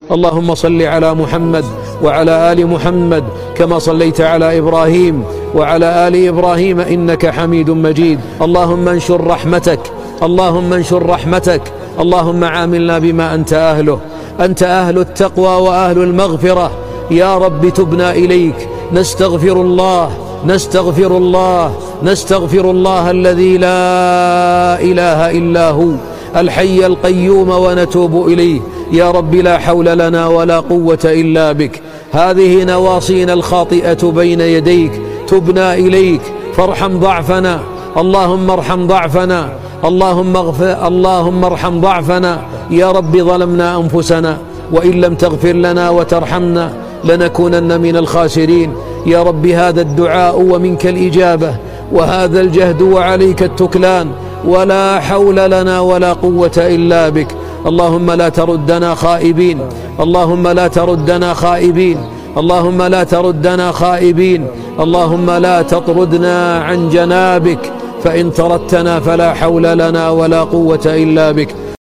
اللهم صل على محمد وعلى آل محمد كما صليت على إبراهيم وعلى آل إبراهيم إنك حميد مجيد. اللهم انشر رحمتك، اللهم انشر رحمتك، اللهم عاملنا بما أنت أهله. أنت أهل التقوى وأهل المغفرة. يا رب تبنا إليك، نستغفر الله، نستغفر الله، نستغفر الله الذي لا إله إلا هو الحي القيوم، ونتوب إليه. يا رب لا حول لنا ولا قوة إلا بك. هذه نواصينا الخاطئة بين يديك، تبنا إليك فارحم ضعفنا. اللهم ارحم ضعفنا، اللهم ارحم ضعفنا. يا رب ظلمنا أنفسنا، وإن لم تغفر لنا وترحمنا لنكونن من الخاسرين. يا رب هذا الدعاء ومنك الإجابة، وهذا الجهد وعليك التكلان، ولا حول لنا ولا قوة إلا بك. اللهم لا تردنا خائبين، اللهم لا تردنا خائبين، اللهم لا تردنا خائبين. اللهم لا تطردنا عن جنابك، فإن طردتنا فلا حول لنا ولا قوة إلا بك.